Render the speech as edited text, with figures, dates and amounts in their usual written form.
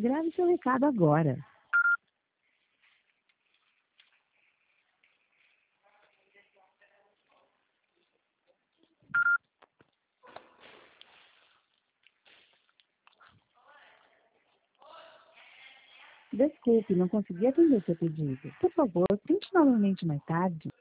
Grave seu recado agora. Desculpe, não consegui atender seu pedido. Por favor, tente novamente mais tarde.